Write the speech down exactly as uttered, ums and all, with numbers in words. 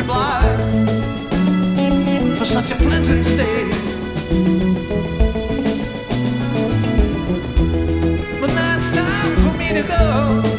blind for such a pleasant stay. But now it's time for me to go.